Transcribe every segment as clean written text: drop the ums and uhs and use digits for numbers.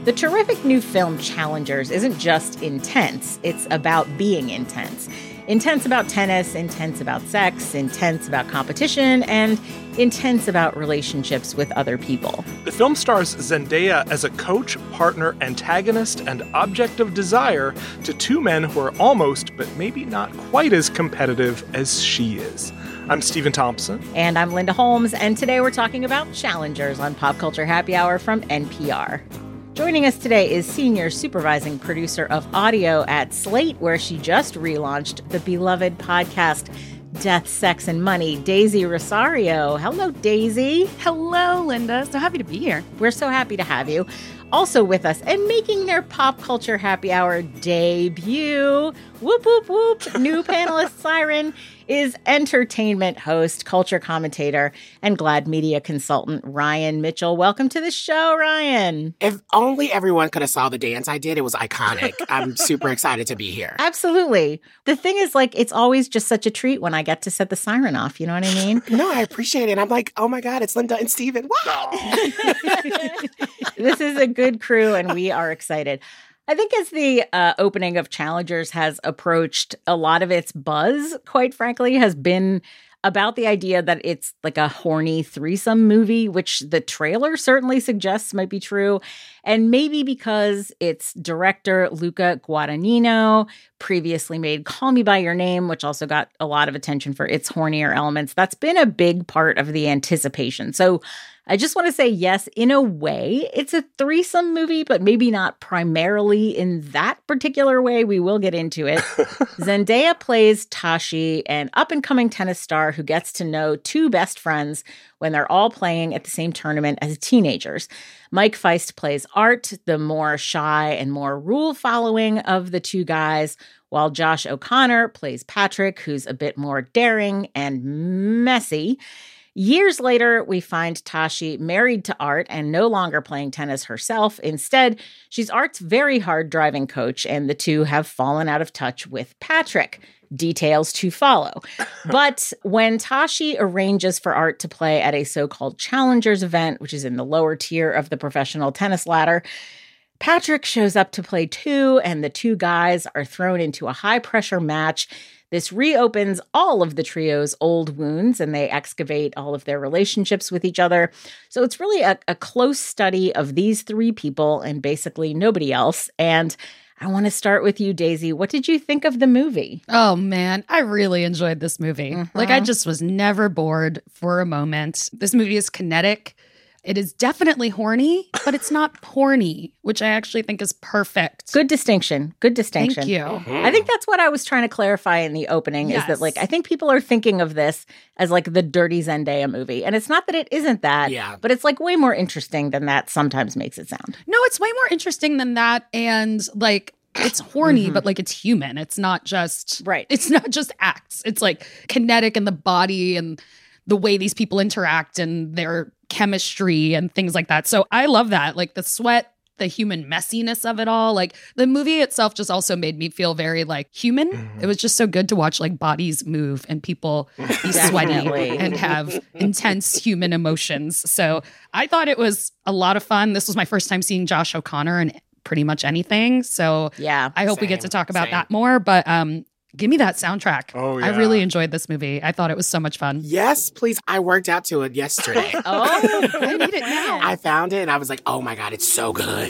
The terrific new film Challengers isn't just intense, it's about being intense. Intense about tennis, intense about sex, intense about competition, and intense about relationships with other people. The film stars Zendaya as a coach, partner, antagonist, and object of desire to two men who are almost, but maybe not quite as competitive as she is. I'm Stephen Thompson. And I'm Linda Holmes, and today we're talking about Challengers on Pop Culture Happy Hour from NPR. Joining us today is Senior Supervising Producer of Audio at Slate, where she just relaunched the beloved podcast Death, Sex, and Money, Daisy Rosario. Hello, Daisy. Hello, Linda. So happy to be here. We're so happy to have you. Also with us and making their Pop Culture Happy Hour debut, whoop, whoop, whoop, new panelist siren, is entertainment host, culture commentator, and Glad media consultant Ryan Mitchell. Welcome to the show, Ryan. If only everyone could have saw the dance I did. It was iconic. I'm super excited to be here. Absolutely. The thing is, it's always just such a treat when I get to set the siren off. You know what I mean? No, I appreciate it. I'm like, oh my God, it's Linda and Steven. Wow. This is a good crew, and we are excited. I think as the opening of Challengers has approached, a lot of its buzz, quite frankly, has been about the idea that it's like a horny threesome movie, which the trailer certainly suggests might be true. And maybe because its director, Luca Guadagnino, previously made Call Me By Your Name, which also got a lot of attention for its hornier elements. That's been a big part of the anticipation. So I just want to say, yes, in a way, it's a threesome movie, but maybe not primarily in that particular way. We will get into it. Zendaya plays Tashi, an up-and-coming tennis star who gets to know two best friends when they're all playing at the same tournament as teenagers. Mike Feist plays Art, the more shy and more rule-following of the two guys, while Josh O'Connor plays Patrick, who's a bit more daring and messy. Years later, we find Tashi married to Art and no longer playing tennis herself. Instead, she's Art's very hard-driving coach, and the two have fallen out of touch with Patrick. Details to follow. But when Tashi arranges for Art to play at a so-called Challengers event, which is in the lower tier of the professional tennis ladder, Patrick shows up to play too, and the two guys are thrown into a high-pressure match. This reopens all of the trio's old wounds, and they excavate all of their relationships with each other. So it's really a close study of these three people and basically nobody else. And I want to start with you, Daisy. What did you think of the movie? Oh, man, I really enjoyed this movie. Mm-hmm. I just was never bored for a moment. This movie is kinetic. It is definitely horny, but it's not porny, which I actually think is perfect. Good distinction. Good distinction. Thank you. I think that's what I was trying to clarify in the opening, is that I think people are thinking of this as the dirty Zendaya movie. And it's not that it isn't that, but it's way more interesting than that sometimes makes it sound. No, it's way more interesting than that. And it's horny, but it's human. It's not just, it's not just acts. It's kinetic in the body and the way these people interact and their chemistry and things like that. So I love that. The sweat, the human messiness of it all. The movie itself just also made me feel very human. Mm-hmm. It was just so good to watch bodies move and people be sweaty and have intense human emotions. So I thought it was a lot of fun. This was my first time seeing Josh O'Connor in pretty much anything. So yeah, I hope we get to talk about that more. But give me that soundtrack. Oh, yeah. I really enjoyed this movie. I thought it was so much fun. Yes, please. I worked out to it yesterday. Oh, I need it now. I found it and I was like, oh my God, it's so good.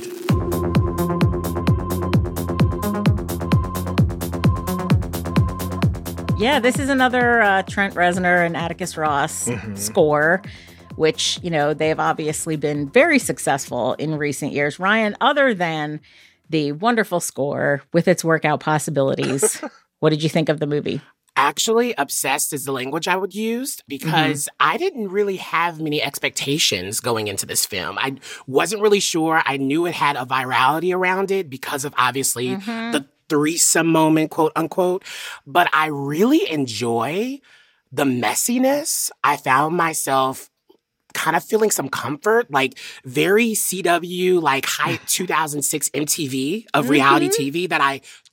yeah, this is another Trent Reznor and Atticus Ross score, which, they've obviously been very successful in recent years. Ryan, other than the wonderful score with its workout possibilities, what did you think of the movie? Actually, obsessed is the language I would use because I didn't really have many expectations going into this film. I wasn't really sure. I knew it had a virality around it because of obviously the threesome moment, quote unquote. But I really enjoy the messiness. I found myself kind of feeling some comfort, very CW, high 2006 MTV of reality TV that I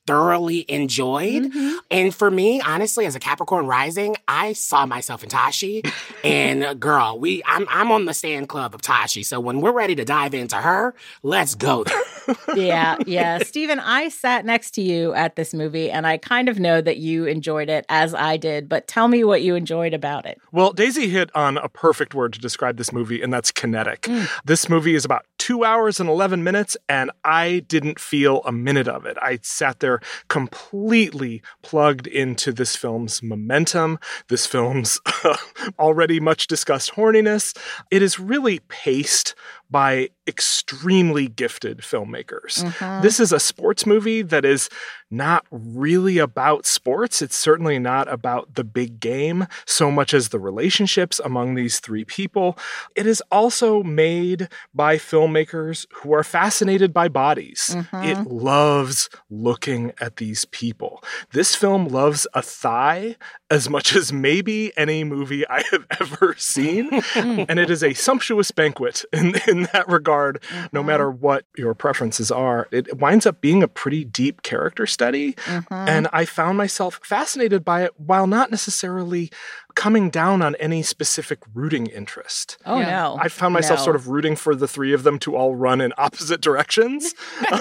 thoroughly enjoyed. And for me, honestly, as a Capricorn rising, I saw myself in Tashi. And girl, I'm on the stand club of Tashi. So when we're ready to dive into her, let's go there. Yeah. Stephen, I sat next to you at this movie, and I kind of know that you enjoyed it as I did, but tell me what you enjoyed about it. Well, Daisy hit on a perfect word to describe this movie, and that's kinetic. This movie is about 2 hours and 11 minutes, and I didn't feel a minute of it. I sat there completely plugged into this film's momentum, this film's already much discussed horniness. It is really paced by extremely gifted filmmakers. This is a sports movie that is not really about sports. It's certainly not about the big game so much as the relationships among these three people. It is also made by filmmakers who are fascinated by bodies. It loves looking at these people. This film loves a thigh as much as maybe any movie I have ever seen. And it is a sumptuous banquet in that regard, no matter what your preferences are. It winds up being a pretty deep character study. And I found myself fascinated by it while not necessarily coming down on any specific rooting interest. No. I found myself sort of rooting for the three of them to all run in opposite directions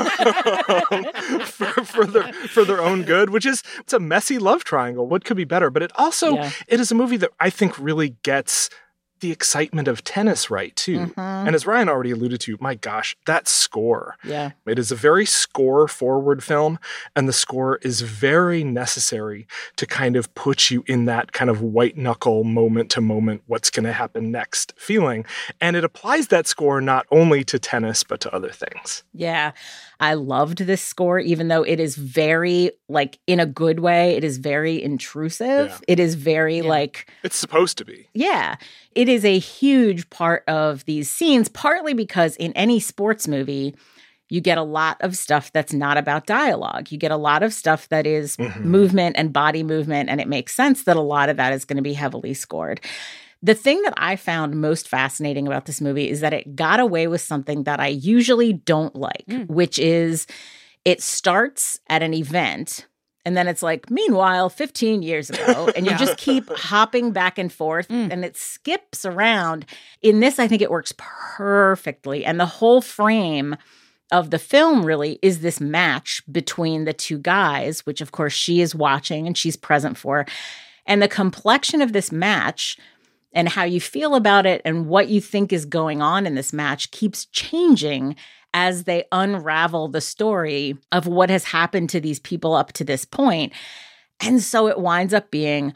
for their own good, it's a messy love triangle. What could be better? But it also, it is a movie that I think really gets the excitement of tennis right, too. And as Ryan already alluded to, my gosh, that score. It is a very score-forward film, and the score is very necessary to kind of put you in that kind of white-knuckle moment-to-moment, what's going to happen next feeling. And it applies that score not only to tennis, but to other things. Yeah. I loved this score, even though it is very, like, in a good way, it is very intrusive. It is very, like... It's supposed to be. Yeah. It is a huge part of these scenes, partly because in any sports movie, you get a lot of stuff that's not about dialogue. You get a lot of stuff that is movement and body movement, and it makes sense that a lot of that is going to be heavily scored. The thing that I found most fascinating about this movie is that it got away with something that I usually don't like, which is it starts at an event and then it's like, meanwhile, 15 years ago, and you just keep hopping back and forth and it skips around. In this, I think it works perfectly. And the whole frame of the film really is this match between the two guys, which of course she is watching and she's present for. And the complexion of this match and how you feel about it and what you think is going on in this match keeps changing as they unravel the story of what has happened to these people up to this point. And so it winds up being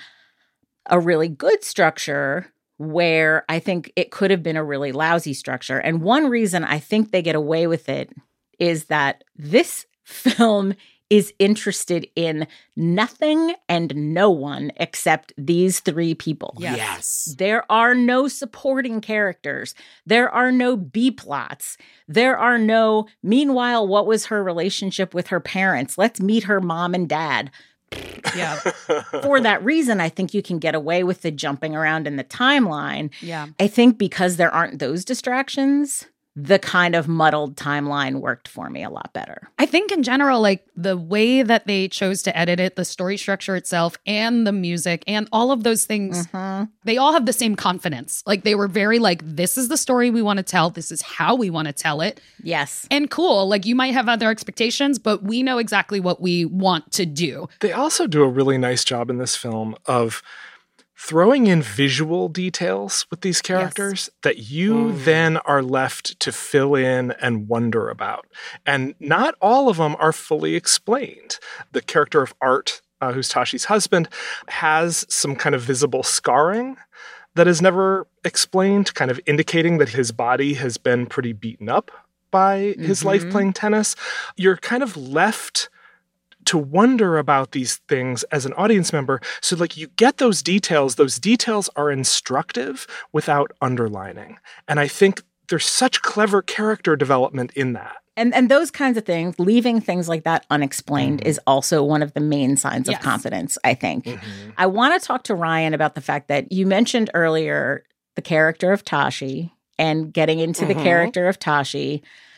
a really good structure where I think it could have been a really lousy structure. And one reason I think they get away with it is that this film is interested in nothing and no one except these three people. Yes. There are no supporting characters. There are no B-plots. There are no, meanwhile, what was her relationship with her parents? Let's meet her mom and dad. Yeah. For that reason, I think you can get away with the jumping around in the timeline. Yeah. I think because there aren't those distractions, the kind of muddled timeline worked for me a lot better. I think in general, like the way that they chose to edit it, the story structure itself and the music and all of those things, they all have the same confidence. Like they were very like, this is the story we want to tell. This is how we want to tell it. Yes. And cool. Like you might have other expectations, but we know exactly what we want to do. They also do a really nice job in this film of throwing in visual details with these characters that you then are left to fill in and wonder about. And not all of them are fully explained. The character of Art, who's Tashi's husband, has some kind of visible scarring that is never explained, kind of indicating that his body has been pretty beaten up by his life playing tennis. You're kind of left to wonder about these things as an audience member. So like you get those details are instructive without underlining. And I think there's such clever character development in that. And those kinds of things, leaving things like that unexplained is also one of the main signs of confidence, I think. I want to talk to Ryan about the fact that you mentioned earlier the character of Tashi and getting into the character of Tashi.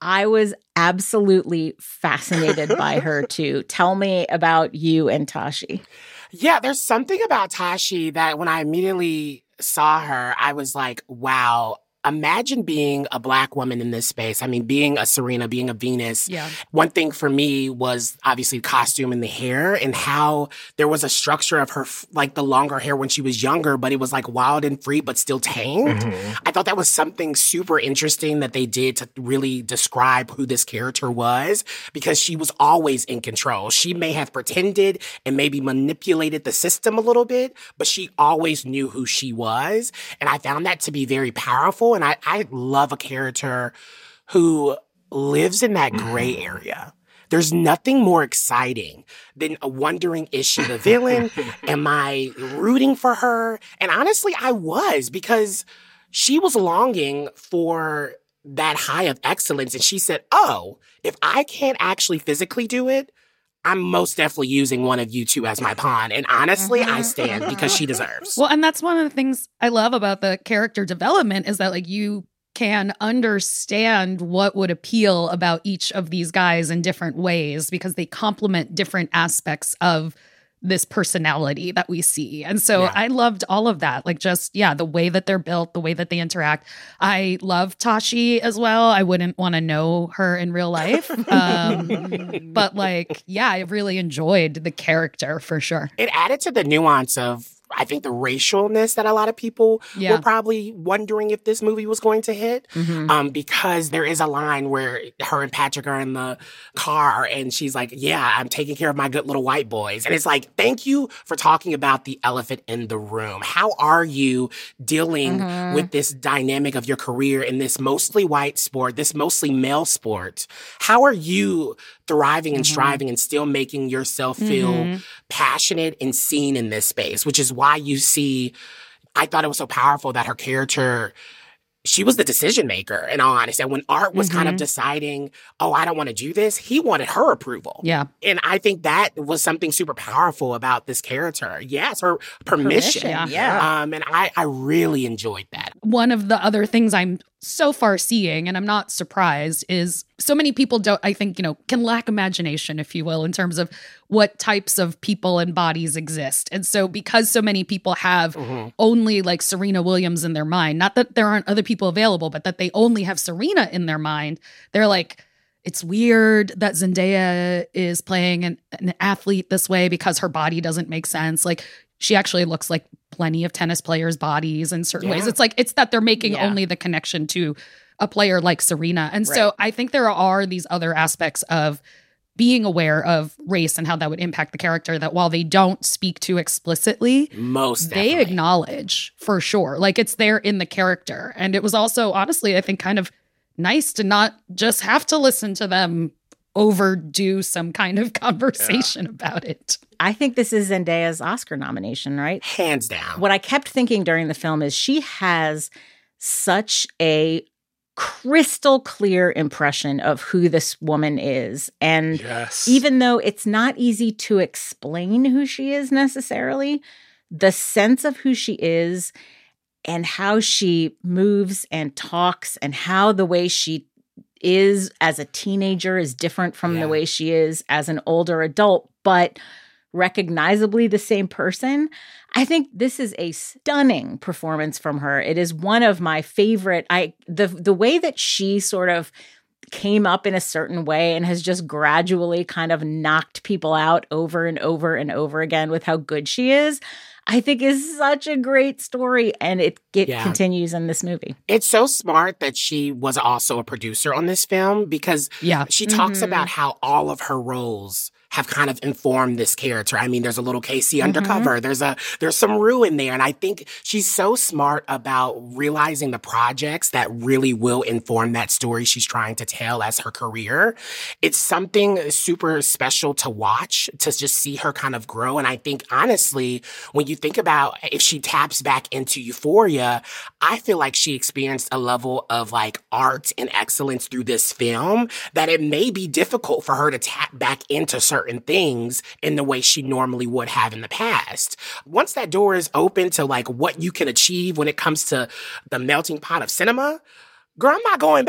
I was absolutely fascinated by her too. Tell me about you and Tashi. Yeah, there's something about Tashi that when I immediately saw her, I was like, wow. Imagine being a Black woman in this space. I mean, being a Serena, being a Venus. Yeah. One thing for me was obviously costume and the hair and how there was a structure of her, like the longer hair when she was younger, but it was like wild and free, but still tamed. I thought that was something super interesting that they did to really describe who this character was, because she was always in control. She may have pretended and maybe manipulated the system a little bit, but she always knew who she was. And I found that to be very powerful. And I love a character who lives in that gray area. There's nothing more exciting than wondering, is she the villain? Am I rooting for her? And honestly, I was, because she was longing for that high of excellence. And she said, oh, if I can't actually physically do it, I'm most definitely using one of you two as my pawn. And honestly, I stand because she deserves. Well, and that's one of the things I love about the character development is that like you can understand what would appeal about each of these guys in different ways because they complement different aspects of this personality that we see. And so I loved all of that. Like just, the way that they're built, the way that they interact. I love Tashi as well. I wouldn't want to know her in real life. But like, I really enjoyed the character for sure. It added to the nuance of, I think, the racialness that a lot of people were probably wondering if this movie was going to hit. Because there is a line where her and Patrick are in the car and she's like, I'm taking care of my good little white boys. And it's like, thank you for talking about the elephant in the room. How are you dealing with this dynamic of your career in this mostly white sport, this mostly male sport? How are you thriving and striving and still making yourself feel passionate and seen in this space, which is why you see, I thought it was so powerful that her character, she was the decision maker, in all honesty. And when Art was kind of deciding, I don't want to do this, he wanted her approval. Yeah. And I think that was something super powerful about this character. Yes, her permission. Yeah. And I really enjoyed that. One of the other things I'm so far seeing, and I'm not surprised, is so many people don't, I think, can lack imagination, if you will, in terms of what types of people and bodies exist. And so because so many people have only like Serena Williams in their mind, not that there aren't other people available, but that they only have Serena in their mind, they're like, it's weird that Zendaya is playing an athlete this way because her body doesn't make sense. Like, she actually looks like plenty of tennis players' bodies in certain ways. It's like, it's that they're making only the connection to a player like Serena. And so I think there are these other aspects of being aware of race and how that would impact the character that while they don't speak to explicitly, they acknowledge for sure. Like, it's there in the character. And it was also, honestly, I think kind of nice to not just have to listen to them overdo some kind of conversation about it. I think this is Zendaya's Oscar nomination, right? Hands down. What I kept thinking during the film is she has such a crystal clear impression of who this woman is. And even though it's not easy to explain who she is necessarily, the sense of who she is and how she moves and talks and how the way she is as a teenager is different from the way she is as an older adult, but recognizably the same person. I think this is a stunning performance from her. It is one of my favorite. The way that she sort of came up in a certain way and has just gradually kind of knocked people out over and over and over again with how good she is, I think is such a great story, and it continues in this movie. It's so smart that she was also a producer on this film because she talks about how all of her roles have kind of informed this character. I mean, there's a little Casey undercover. There's some Rue in there. And I think she's so smart about realizing the projects that really will inform that story she's trying to tell as her career. It's something super special to watch, to just see her kind of grow. And I think, honestly, when you think about if she taps back into Euphoria, I feel like she experienced a level of like art and excellence through this film that it may be difficult for her to tap back into certain things in the way she normally would have in the past. Once that door is open to like what you can achieve when it comes to the melting pot of cinema, girl, I'm not going back.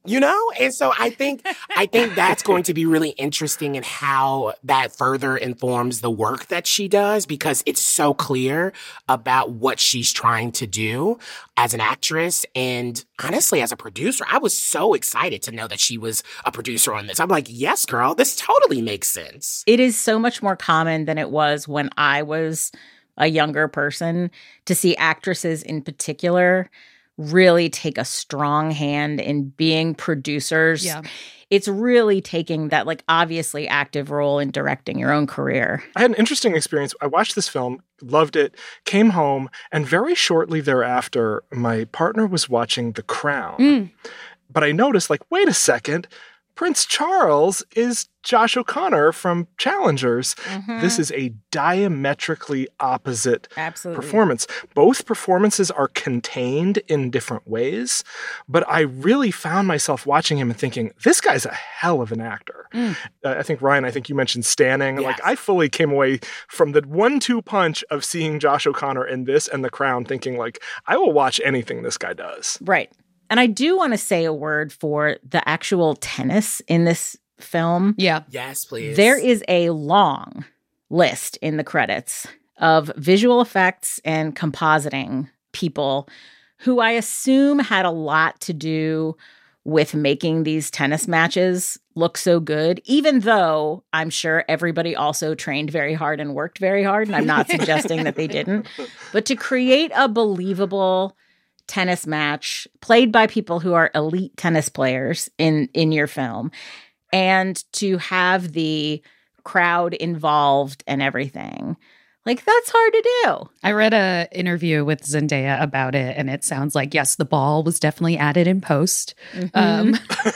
You know? And so I think that's going to be really interesting in how that further informs the work that she does, because it's so clear about what she's trying to do as an actress. And honestly, as a producer, I was so excited to know that she was a producer on this. I'm like, yes, girl, this totally makes sense. It is so much more common than it was when I was a younger person to see actresses in particular really take a strong hand in being producers. Yeah. It's really taking that, like, obviously active role in directing your own career. I had an interesting experience. I watched this film, loved it, came home, and very shortly thereafter, my partner was watching The Crown. But I noticed, like, wait a second, Prince Charles is Josh O'Connor from Challengers. This is a diametrically opposite performance. Both performances are contained in different ways, but I really found myself watching him and thinking, this guy's a hell of an actor. I think, Ryan, you mentioned Stanning. Yes. Like, I fully came away from the 1-2 punch of seeing Josh O'Connor in this and The Crown thinking, like, I will watch anything this guy does. Right. And I do want to say a word for the actual tennis in this film. Yeah. Yes, please. There is a long list in the credits of visual effects and compositing people who I assume had a lot to do with making these tennis matches look so good, even though I'm sure everybody also trained very hard and worked very hard, and I'm not suggesting that they didn't. But to create a believable tennis match played by people who are elite tennis players in your film, and to have the crowd involved and everything, like, that's hard to do. I read an interview with Zendaya about it, and it sounds like, yes, the ball was definitely added in post. Yeah,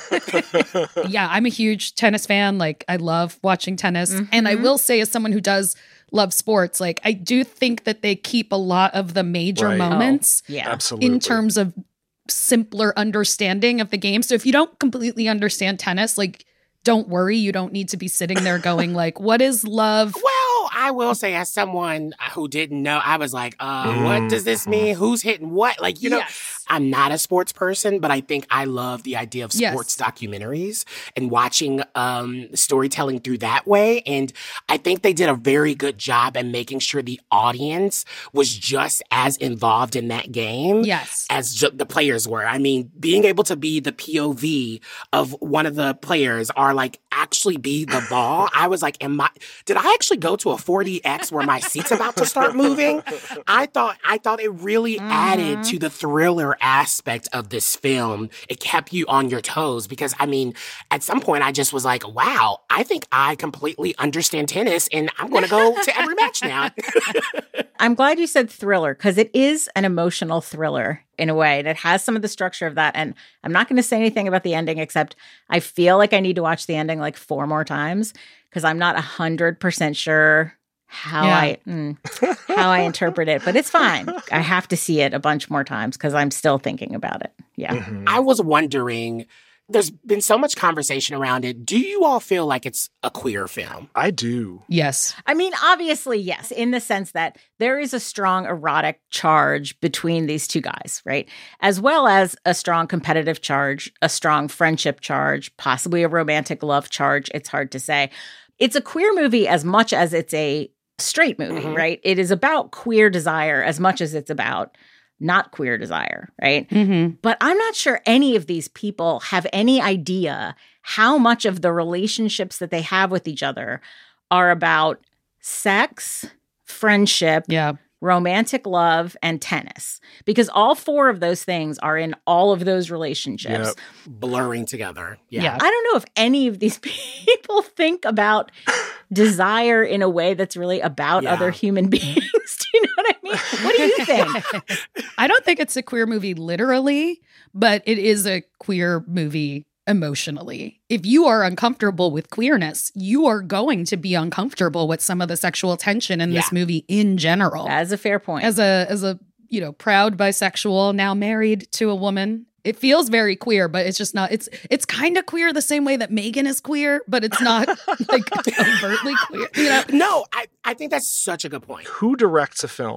I'm a huge tennis fan. Like, I love watching tennis. And I will say, as someone who does love sports, like, I do think that they keep a lot of the major moments Absolutely. in terms of simpler understanding of the game. So if you don't completely understand tennis, like, don't worry, you don't need to be sitting there going, like, what is love? Well, I will say, as someone who didn't know, I was like, what does this mean? Who's hitting what? Like, you know, I'm not a sports person, but I think I love the idea of sports documentaries and watching storytelling through that way. And I think they did a very good job at making sure the audience was just as involved in that game as the players were. I mean, being able to be the POV of one of the players or, like, actually be the ball, I was like, did I actually go to a 4DX where my seat's about to start moving? I thought it really added to the thriller aspect of this film. It kept you on your toes because, I mean, at some point I just was like, wow, I think I completely understand tennis and I'm going to go to every match now. I'm glad you said thriller, because it is an emotional thriller in a way, and it has some of the structure of that. And I'm not going to say anything about the ending, except I feel like I need to watch the ending like 4 more times, because I'm not 100% sure how I interpret it, but it's fine. I have to see it a bunch more times because I'm still thinking about it. Yeah. I was wondering, there's been so much conversation around it. Do you all feel like it's a queer film? I do. Yes. I mean, obviously, yes, in the sense that there is a strong erotic charge between these two guys, right? As well as a strong competitive charge, a strong friendship charge, possibly a romantic love charge. It's hard to say. It's a queer movie as much as it's a straight movie, right? It is about queer desire as much as it's about not queer desire, right? But I'm not sure any of these people have any idea how much of the relationships that they have with each other are about sex, friendship, romantic love, and tennis. Because all 4 of those things are in all of those relationships. Blurring together. I don't know if any of these people think about desire in a way that's really about other human beings. Do you know what I mean? What do you think? I don't think it's a queer movie literally, but it is a queer movie emotionally. If you are uncomfortable with queerness, you are going to be uncomfortable with some of the sexual tension in this movie in general. That's a fair point. As a proud bisexual, now married to a woman, it feels very queer, but it's just not. It's kind of queer the same way that Megan is queer, but it's not like overtly queer. You know? No, I think that's such a good point. Who directs a film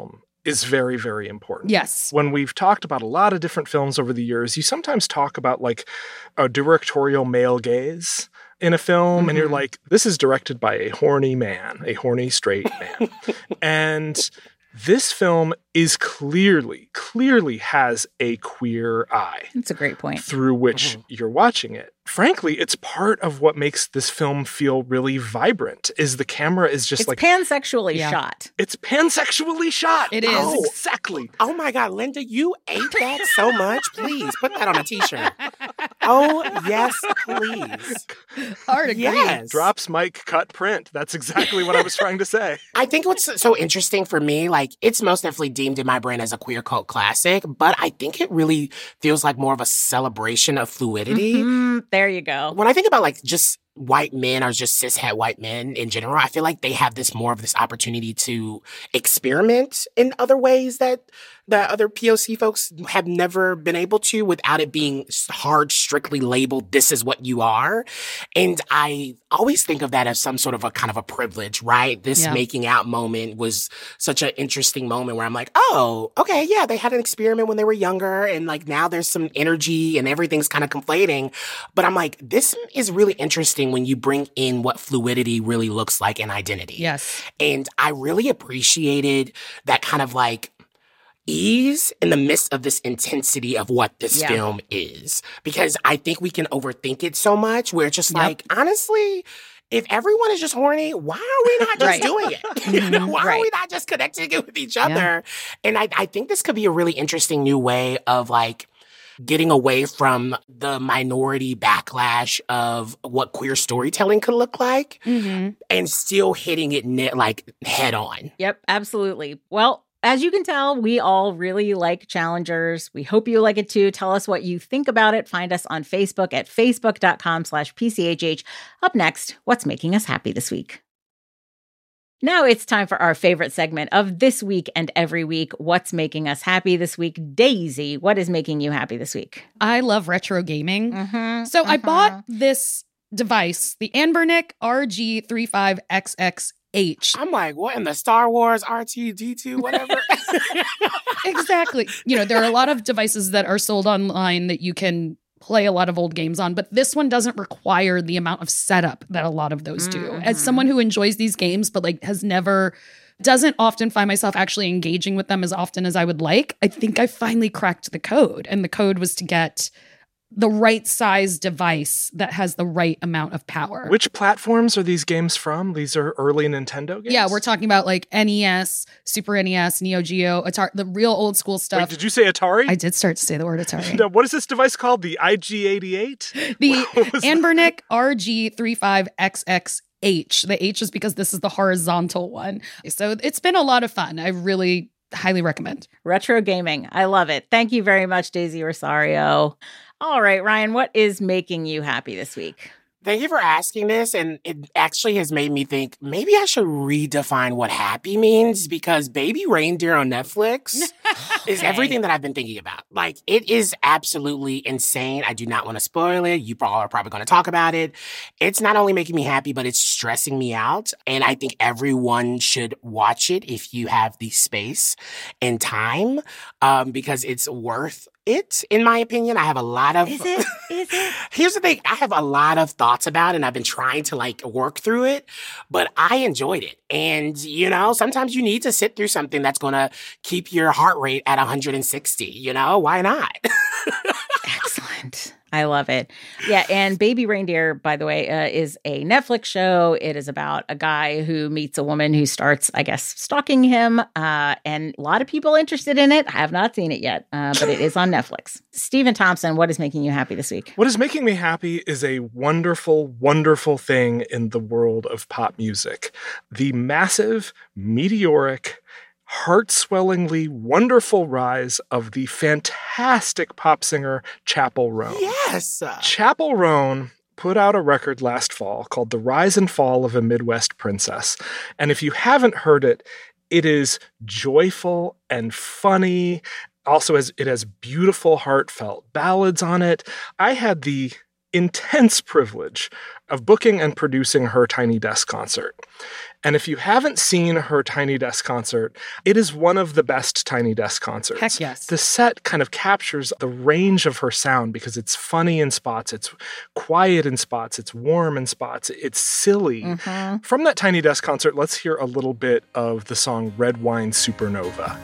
is very, very important. Yes. When we've talked about a lot of different films over the years, you sometimes talk about like a directorial male gaze in a film, and you're like, this is directed by a horny man, a horny straight man. And this film is clearly has a queer eye. That's a great point. Through which you're watching it. Frankly, it's part of what makes this film feel really vibrant, is the camera is just it's pansexually shot. It's pansexually shot. It is. Oh, exactly. Oh my God, Linda, you ate that so much. Please put that on a t-shirt. Oh, yes, please. Hard agree. Yes. Drops, mic, cut, print. That's exactly what I was trying to say. I think what's so interesting for me, like, it's most definitely deemed in my brain as a queer cult classic, but I think it really feels like more of a celebration of fluidity. There you go. When I think about like just white men or just cishet white men in general, I feel like they have more of this opportunity to experiment in other ways that other POC folks have never been able to, without it being hard, strictly labeled, this is what you are. And I always think of that as some sort of a kind of a privilege, right? This making out moment was such an interesting moment where I'm like, oh, okay, yeah, they had an experiment when they were younger, and like now there's some energy and everything's kind of conflating. But I'm like, this is really interesting when you bring in what fluidity really looks like in identity. Yes. And I really appreciated that kind of like ease in the midst of this intensity of what this film is. Because I think we can overthink it so much where it's just like, honestly, if everyone is just horny, why are we not just doing it? You know, why are we not just connecting it with each other? And I think this could be a really interesting new way of like getting away from the minority backlash of what queer storytelling could look like and still hitting it like head on. Yep, absolutely. Well, as you can tell, we all really like Challengers. We hope you like it too. Tell us what you think about it. Find us on Facebook at facebook.com/PCHH. Up next, what's making us happy this week? Now it's time for our favorite segment of this week and every week. What's making us happy this week? Daisy, what is making you happy this week? I love retro gaming. So I bought this device, the Anbernic RG35XX H. I'm like, what in the Star Wars R2D2, whatever? Exactly. You know, there are a lot of devices that are sold online that you can play a lot of old games on, but this one doesn't require the amount of setup that a lot of those do. As someone who enjoys these games, but like doesn't often find myself actually engaging with them as often as I would like, I think I finally cracked the code. And the code was to get the right size device that has the right amount of power. Which platforms are these games from? These are early Nintendo games? Yeah, we're talking about like NES, Super NES, Neo Geo, Atari, the real old school stuff. Wait, did you say Atari? I did start to say the word Atari. No, what is this device called? The IG-88? The Anbernic RG35XX H. The H is because this is the horizontal one. So it's been a lot of fun. I really highly recommend. Retro gaming. I love it. Thank you very much, Daisy Rosario. All right, Ryan, what is making you happy this week? Thank you for asking this. And it actually has made me think maybe I should redefine what happy means, because Baby Reindeer on Netflix is everything that I've been thinking about. Like, it is absolutely insane. I do not want to spoil it. You all are probably going to talk about it. It's not only making me happy, but it's stressing me out. And I think everyone should watch it if you have the space and time, because it's worth it, in my opinion. I have a lot of... Is it? Here's the thing. I have a lot of thoughts about it, and I've been trying to, like, work through it, but I enjoyed it. And, you know, sometimes you need to sit through something that's going to keep your heart rate at 160, you know? Why not? Excellent. I love it. Yeah, and Baby Reindeer, by the way, is a Netflix show. It is about a guy who meets a woman who starts, I guess, stalking him. And a lot of people interested in it. I have not seen it yet, but it is on Netflix. Stephen Thompson, what is making you happy this week? What is making me happy is a wonderful, wonderful thing in the world of pop music. The massive, meteoric, heart-swellingly wonderful rise of the fantastic pop singer Chappell Roan. Yes! Chappell Roan put out a record last fall called The Rise and Fall of a Midwest Princess. And if you haven't heard it, it is joyful and funny. Also, it has beautiful, heartfelt ballads on it. I had the intense privilege of booking and producing her Tiny Desk concert. And if you haven't seen her Tiny Desk concert, it is one of the best Tiny Desk concerts. Heck yes. The set kind of captures the range of her sound because it's funny in spots, it's quiet in spots, it's warm in spots, it's silly. Mm-hmm. From that Tiny Desk concert, let's hear a little bit of the song Red Wine Supernova.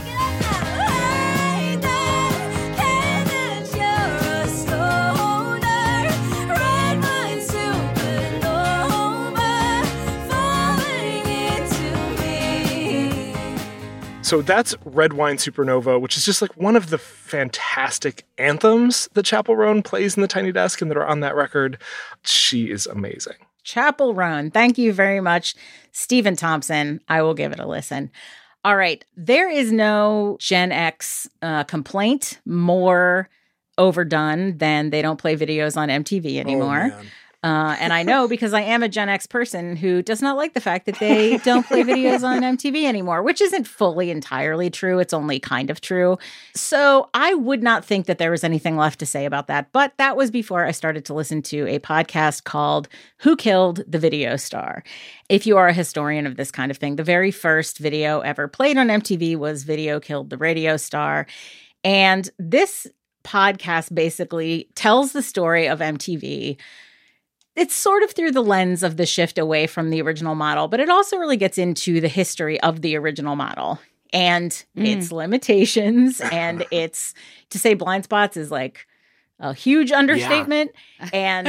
So that's Red Wine Supernova, which is just like one of the fantastic anthems that Chappell Roan plays in the Tiny Desk and that are on that record. She is amazing. Chappell Roan, thank you very much. Stephen Thompson, I will give it a listen. All right, there is no Gen X complaint more overdone than they don't play videos on MTV anymore. Oh, man. And I know because I am a Gen X person who does not like the fact that they don't play videos on MTV anymore, which isn't fully entirely true. It's only kind of true. So I would not think that there was anything left to say about that. But that was before I started to listen to a podcast called Who Killed the Video Star? If you are a historian of this kind of thing, the very first video ever played on MTV was Video Killed the Radio Star. And this podcast basically tells the story of MTV. It's sort of through the lens of the shift away from the original model, but it also really gets into the history of the original model and its limitations. And it's, to say blind spots is like a huge understatement. Yeah.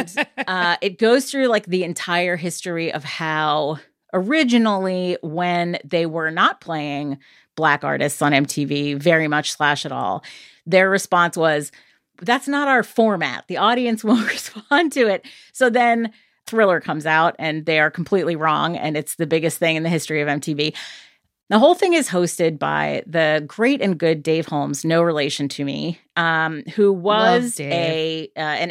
And it goes through like the entire history of how originally, when they were not playing Black artists on MTV very much / at all, their response was, that's not our format. The audience won't respond to it. So then Thriller comes out and they are completely wrong. And it's the biggest thing in the history of MTV. The whole thing is hosted by the great and good Dave Holmes, no relation to me, who was an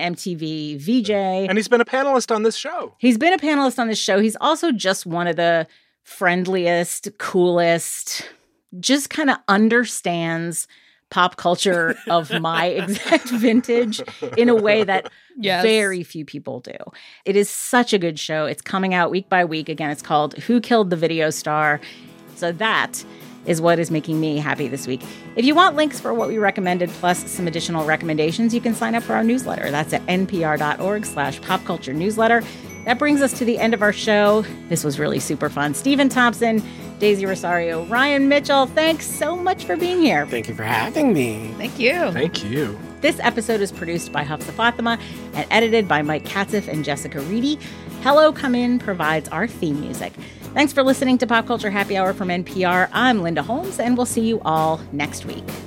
MTV VJ. And he's been a panelist on this show. He's been a panelist on this show. He's also just one of the friendliest, coolest, just kind of understands pop culture of my exact vintage in a way that very few people do. It is such a good show. It's coming out week by week. Again, it's called Who Killed the Video Star? So that is what is making me happy this week. If you want links for what we recommended, plus some additional recommendations, you can sign up for our newsletter. That's at npr.org/popculture-newsletter. That brings us to the end of our show. This was really super fun. Stephen Thompson, Daisy Rosario, Ryan Mitchell, thanks so much for being here. Thank you for having me. Thank you. Thank you. This episode is produced by Hafsa Fatima and edited by Mike Katzif and Jessica Reedy. Hello Come In provides our theme music. Thanks for listening to Pop Culture Happy Hour from NPR. I'm Linda Holmes, and we'll see you all next week.